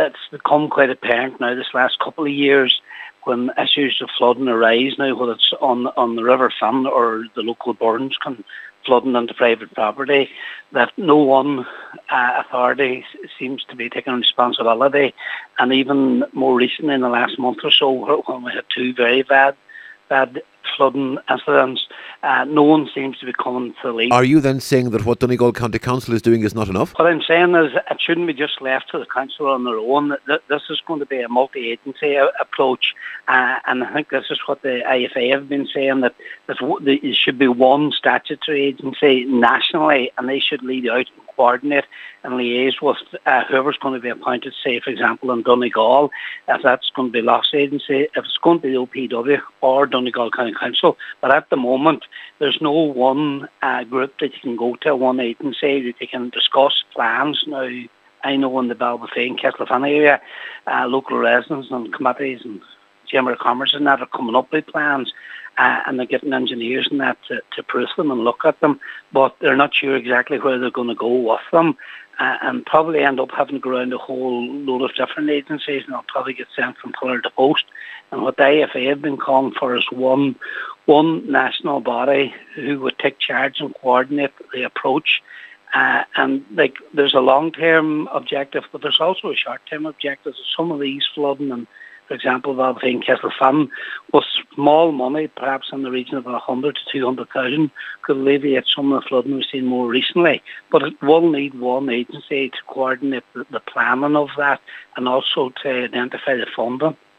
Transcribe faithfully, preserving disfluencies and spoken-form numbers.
it's become quite apparent now this last couple of years when issues of flooding arise now, whether it's on on the River Finn or the local burns can flooding into private property, that no one uh, authority seems to be taking responsibility. And even more recently, in the last month or so, when we had two very bad, bad flooding incidents, uh, no one seems to be coming to the lead. Are you then saying that what Donegal County Council is doing is not enough? What I'm saying is it shouldn't be just left to the council on their own. This is going to be a multi-agency approach, uh, and I think this is what the I F A have been saying, that there should be one statutory agency nationally, and they should lead out and coordinate and liaise with uh, whoever's going to be appointed, say, for example, in Donegal, if that's going to be Loss Agency, if it's going to be the O P W or Donegal County Council. But at the moment, there's no one uh, group that you can go to, one agency that you can discuss plans. Now, I know in the Balbafane, Kesselfin area, uh, local residents and committees and Chamber of Commerce and that are coming up with plans, uh, and they're getting engineers and that to, to proof them and look at them, but they're not sure exactly where they're going to go with them, uh, and probably end up having to go around a whole load of different agencies, and they'll probably get sent from pillar to post. And what the I F A have been calling for is one one national body who would take charge and coordinate the approach. Uh, and like, there's a long-term objective, but there's also a short-term objective. Some of these flooding, and for example, Balbafane, Kesselfin, with small money, perhaps in the region of one hundred to two hundred thousand, could alleviate some of the flooding we've seen more recently. But it will need one agency to coordinate the, the planning of that, and also to identify the funding.